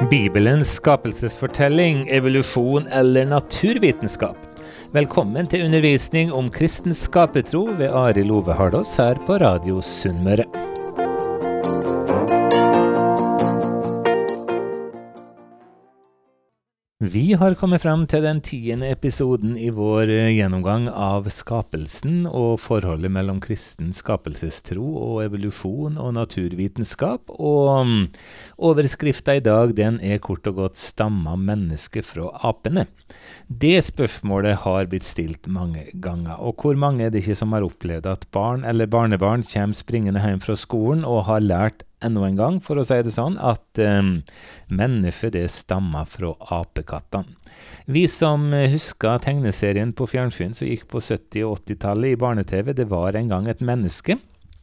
Bibelens skapelsesfortelling, evolusjon eller naturvitenskap. Velkommen til undervisning om kristens skapetro ved Arild Ove Hardås her på Radio Sunnmøre. Vi har kommet frem til den 10. episoden i vår gjennomgang av skapelsen og forholdet mellom kristen skapelsestro og evolusjon og naturvitenskap, og overskriften i dag den er kort og godt «Stammer mennesket fra apene?». Det spørsmålet har blitt stilt mange ganger, og hvor mange er det ikke som har opplevd at barn eller barnebarn kommer springende hjem fra skolen og har lært enda en gang, for å si det sånn, at mennesket det stammer fra apekattene. Vi som husker tegneserien på fjernsyn som gikk på 70- og 80-tallet i barne-TV, det var en gang et menneske,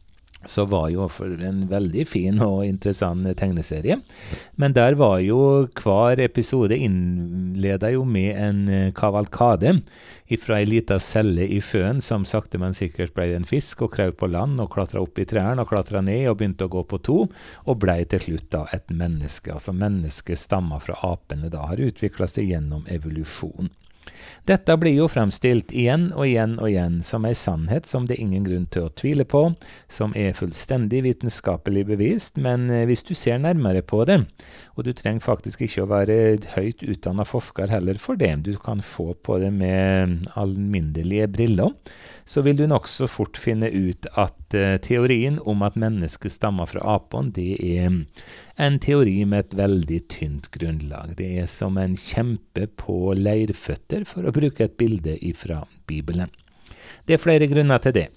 så var jo for en veldig fin og interessant tegneserie. Men der var jo hver episode innledet jo med en kavalkade ifra en liten celle i sjøen som sakte men sikkert ble en fisk og krøp på land og klatret opp i trærne og klatret ned og begynte å gå på to og ble til slutt da et menneske. Altså mennesket stammer fra apene da har utviklet seg gjennom evolusjon. Dette blir jo fremstilt igjen og igjen og igjen som en sannhet som det er ingen grunn til å tvile på, som er fullstendig vitenskapelig bevist, men hvis du ser nærmere på det, og du trenger faktisk ikke å være høyt utdannet forsker heller for det, du kan se på det med alminnelige briller, så vil du nok så fort finne ut at teorien om at mennesket stammer fra apene, det er en teori med et veldig tynt grunnlag. Det er som en kjempe på leirføtter, for å bruke et bilde ifra Bibelen. Det er flere grunner til det.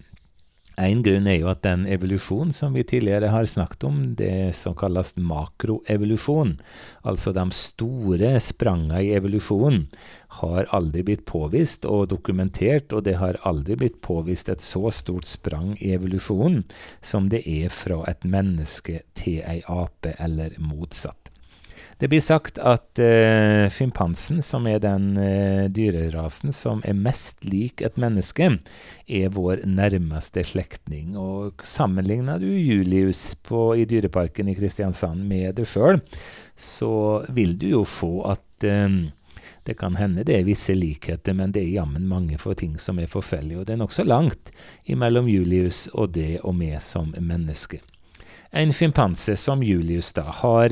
En grunn er jo at den evolusjon som vi tidligere har snakket om, det som kalles makroevolusjon, altså de store sprangene i evolusjonen, har aldri blitt påvist og dokumentert, og det har aldri blitt påvist et så stort sprang i evolusjonen som det er fra et menneske til en ape eller motsatt. Det blir sagt at sjimpansen, som er den dyrerasen som er mest lik et menneske, er vår nærmeste slektning. Og sammenligner du Julius i dyreparken i Kristiansand med det selv, så vil du jo få at det kan hende det er visse likheter, men det er jammen mange for ting som er forskjellige. Og det er nok så langt imellom Julius og det og meg som menneske. En sjimpanse som Julius da har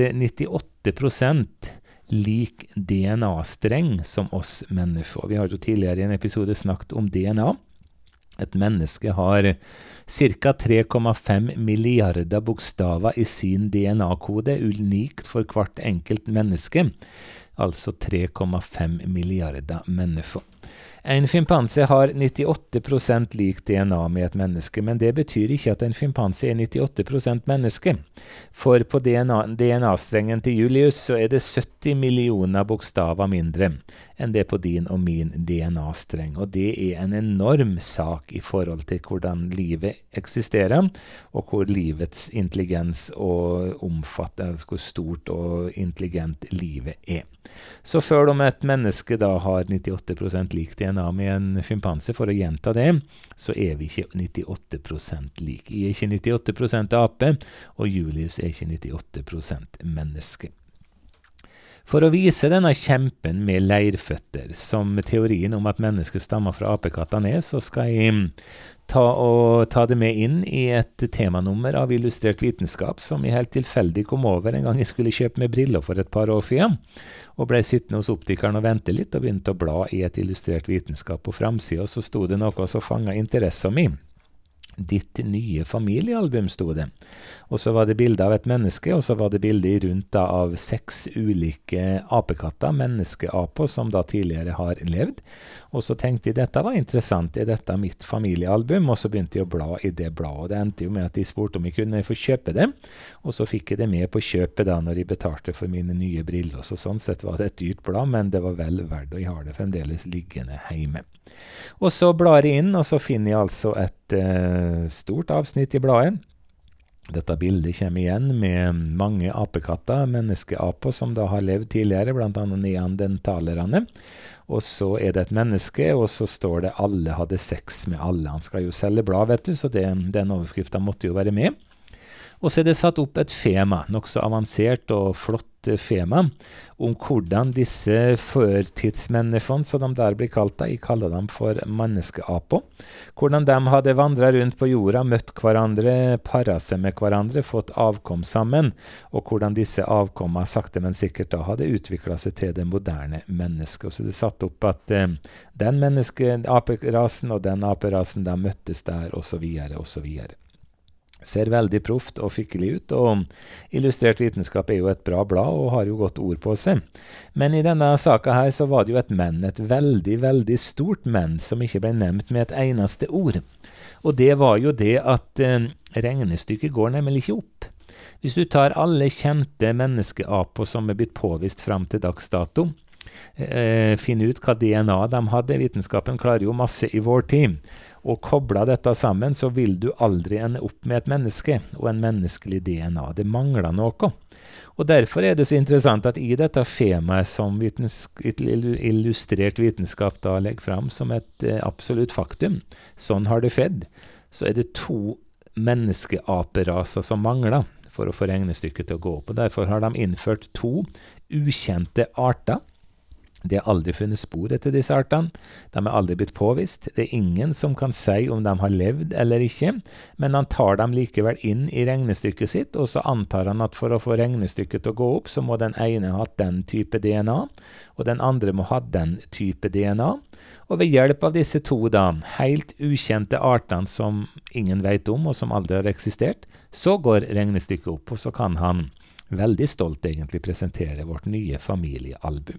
98% lik DNA-streng som oss mennesker. Vi har jo tidligere i en episode snakket om DNA. Et menneske har ca. 3,5 milliarder bokstaver i sin DNA-kode, unikt for hvert enkelt menneske. Altså 3,5 milliarder mennesker. En sjimpanse har 98% lik DNA med et menneske, men det betyr ikke at en sjimpanse er 98% menneske. For på DNA-strengen til Julius så er det 70 millioner bokstaver mindre enn det på din og min DNA-streng. Og det er en enorm sak i forhold til hvordan livet eksisterer, og hvor livets intelligens og omfatter, hvor stort og intelligent livet er. Så selv om et menneske da har 98% lik DNA med en sjimpanse, for å gjenta det, så er vi ikke 98% lik. Jeg er ikke 98% ape, og Julius er ikke 98% menneske. For å vise denne kjempen med leirføtter, som teorien om at mennesket stammer fra apekattene er, så skal jeg ta det med inn i et temanummer av illustrert vitenskap som jeg helt tilfeldig kom over en gang jeg skulle kjøpe med briller for et par år siden, og ble sittende hos optikeren og vente litt og begynte å bla i et illustrert vitenskap på framsiden, og så sto det noe som fanget interessen min. Ditt nye familiealbum, sto det. Og så var det bilde av et menneske, og så var det bilde rundt da av 6 ulike apekatter, menneskeaper, som da tidligere har levd. Og så tenkte jeg, dette var interessant, er dette mitt familiealbum? Og så begynte jeg å bla i det bladet, og det endte jo med at de spurte om jeg kunne få kjøpe det. Og så fikk jeg det med på kjøpet da, når jeg betalte for mine nye briller. Så sånn sett var det et dyrt blad, men det var vel verdt, og jeg har det fremdeles liggende hjemme. Og så blar jeg inn, og så finner jeg altså et stort avsnitt i bladet. Dette bildet kommer igjen med mange apekatter, menneskeaper som da har levd tidligere, blant annet neandertalerne. Og så er det et menneske, og så står det 'alle hadde sex med alle'. Han skal jo selge blad, vet du, så den overskriften måtte jo være med. Og så er det satt opp et skjema, nok så avansert og flott Fema, om hvordan disse førtidsmennefond, som de der blir kalt da, jeg kaller dem for menneskeaper, hvordan de hadde vandret rundt på jorda, møtt hverandre, paret seg med hverandre, fått avkom sammen, og hvordan disse avkommer sakte, men sikkert da hadde utviklet seg til det moderne mennesket. Så det satt opp at den menneskeaperasen og den aperasen da møttes der, og så videre, og så videre. Ser veldig proft og skikkelig ut, og Illustrert vitenskap jo et bra blad og har jo godt ord på seg. Men i denne saken her så var det jo et menn, et veldig, veldig stort menn, som ikke ble nevnt med et eneste ord. Og det var jo det at regnestykket går nemlig ikke opp. Hvis du tar alle kjente menneskeaper som blitt påvist frem til dags dato, finne ut hva DNA de hadde, vitenskapen klarer jo masse i vår tid, og kobler dette sammen, så vil du aldri ende opp med et menneske og en menneskelig DNA. Det mangler noe. Og derfor det så interessant at i dette femaet som Illustrert vitenskap da legger frem som et absolutt faktum, sånn har det skjedd, så det 2 menneskeaperaser som mangler for å få regnestykket til å gå opp. Og derfor har de innført 2 ukjente arter. Det aldri funnet spor etter disse artene. De aldri blitt påvist. Det ingen som kan si om de har levd eller ikke, men han tar dem likevel inn i regnestykket sitt, og så antar han at for å få regnestykket til å gå opp, så må den ene ha den type DNA, og den andre må ha den type DNA. Og ved hjelp av disse 2 da, helt ukjente artene som ingen vet om, og som aldri har eksistert, så går regnestykket opp, og så kan han veldig stolt egentlig presentere vårt nye familiealbum.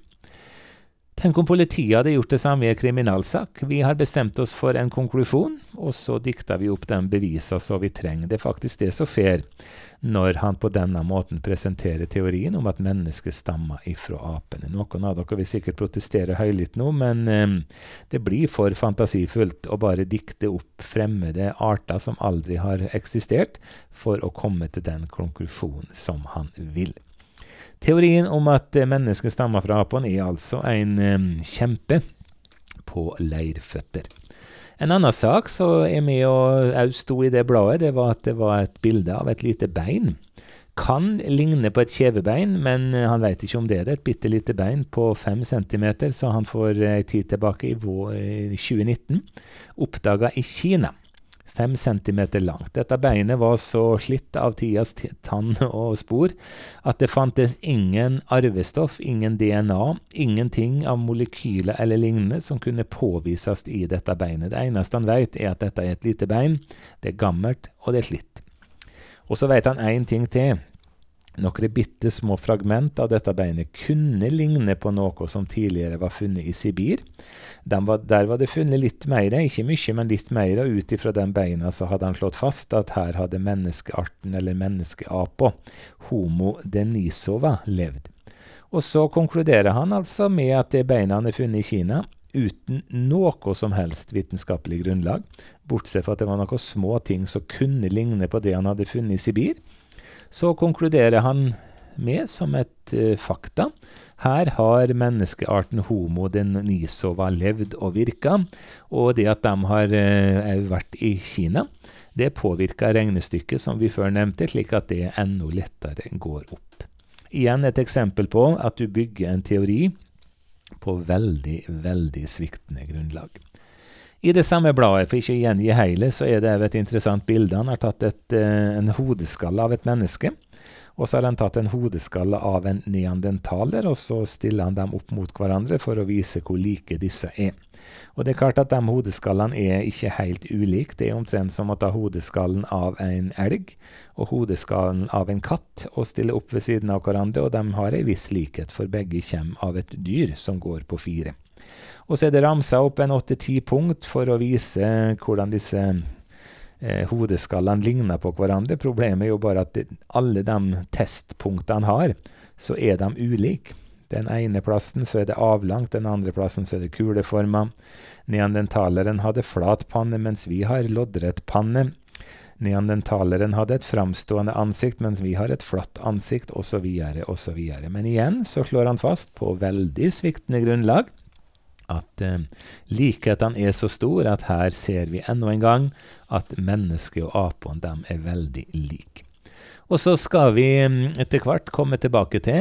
Tenk om politiet hadde gjort det samme i en kriminalsak. Vi har bestemt oss for en konklusjon, og så dikter vi opp den beviser så vi trenger. Det faktisk det som skjer når han på denne måten presenterer teorien om at mennesket stammer ifra apene. Noen av dere vil sikkert protestere høylytt nå, men det blir for fantasifullt å bare dikte opp fremmede arter som aldri har eksistert, for å komme til den konklusjonen som han vil. Teorien om at mennesket stammer fra apen altså en kjempe på leirføtter. En annen sak som med og sto i det bladet, det var at det var et bilde av et lite bein. Kan ligne på et kjevebein, men han vet ikke om det et bittelite bein på 5 centimeter, så han får tid tilbake i 2019 oppdaget i Kina. 5 centimeter langt. Dette beinet var så slitt av tidas tann og spor at det fantes ingen arvestoff, ingen DNA, ingenting av molekyler eller lignende som kunne påvises i dette beinet. Det eneste han vet at dette et lite bein, det gammelt og det slitt. Og så vet han en ting til. Noen bitte små fragment av dette beinet kunne ligne på noe som tidligere var funnet i Sibir. Der var det funnet litt mer, ikke mye, men litt mer, og ut ifra den beina så hadde han slått fast at her hadde menneskearten eller menneskeapa, Homo denisova, levd. Og så konkluderer han altså med at det beina han funnet i Kina, uten noe som helst vitenskapelig grunnlag, bortsett fra at det var noen små ting som kunne ligne på det han hadde funnet i Sibir, så konkluderer han med som et fakta. Her har menneskearten Homo denisova levd og virket, og det at de har vært i Kina, det påvirker regnestykket som vi før nevnte, slik at det enda lettere går opp. Igjen et eksempel på at du bygger en teori på veldig, veldig sviktende grunnlag. I det samme bladet, for ikke å gjengi hele, så det et interessant bilde. Han har tatt en hodeskalle av et menneske, og så har han tatt en hodeskalle av en neandertaler, og så stiller han dem opp mot hverandre for å vise hvor like disse Og det klart at de hodeskallene ikke helt ulike. Det omtrent som å ta hodeskallen av en elg og hodeskallen av en katt og stille opp ved siden av hverandre, og de har en viss likhet, for begge kommer av et dyr som går på 4. Og så det ramset opp en 8-10 punkt for å vise hvordan disse hodeskallene ligner på hverandre. Problemet jo bare at alle de testpunktene han har, så de ulike. Den ene plassen så det avlangt, den andre plassen så det kuleformet. Neandertaleren hadde flat panne, mens vi har loddrett panne. Neandertaleren hadde et framstående ansikt, mens vi har et flatt ansikt, og så videre, og så videre. Men igjen så slår han fast på veldig sviktende grunnlag at likhetene så stor at her ser vi enda en gang at mennesket og apen dem veldig like. Og så skal vi etter hvert komme tilbake til at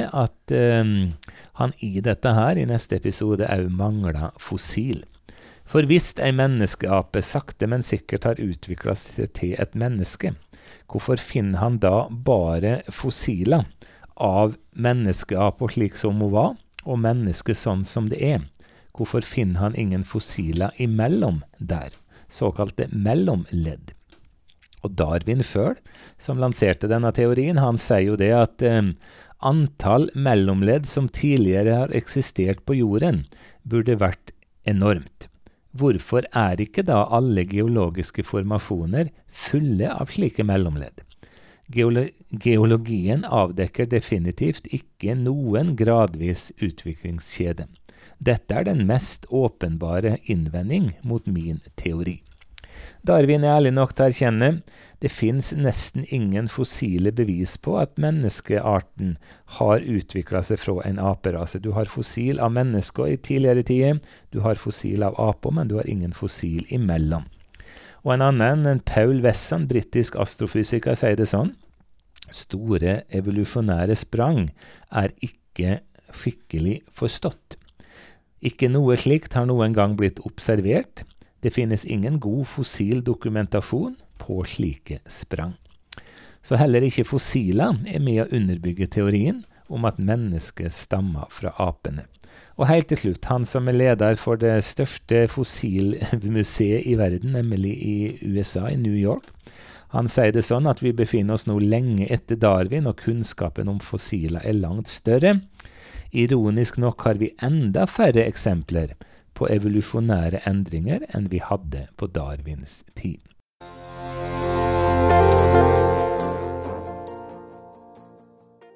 at han i dette her, i neste episode, også mangler fossil. For hvis en menneskeape sakte, men sikkert har utviklet seg til et menneske, hvorfor finner han da bare fossiler av menneskeaper slik som hun var, og menneske sånn som det er? Hvorfor finner han ingen fossiler imellom der, såkalte mellomledd? Og Darwin selv, som lanserte denne teorien, han sier jo det at antall mellomledd som tidligere har eksistert på jorden, burde vært enormt. Hvorfor er ikke da alle geologiske formasjoner fulle av slike mellomledd? Geologien avdekker definitivt ikke noen gradvis utviklingskjede. Dette er den mest åpenbare innvending mot min teori. Darwin er ærlig nok til å erkjenne, det finnes nesten ingen fossile bevis på at menneskearten har utviklet seg fra en aperase. Du har fossil av mennesker i tidligere tider, du har fossil av aper, men du har ingen fossil imellom. Og en annen, Paul Wesson, britisk astrofysiker, sier det sånn: store evolusjonære sprang er ikke skikkelig forstått. Ikke noe slikt har noen gang blitt observert. Det finnes ingen god fossil dokumentasjon på slike sprang. Så heller ikke fossiler er med å underbygge teorien om at mennesket stammer fra apene. Og helt til slutt, han som er leder for det største fossilmuseet i verden, nemlig i USA, i New York, han sier det sånn at vi befinner oss nå lenge etter Darwin, og kunnskapen om fossiler er langt større. Ironisk nok har vi enda færre eksempler på evolusjonære endringer enn vi hadde på Darwins tid.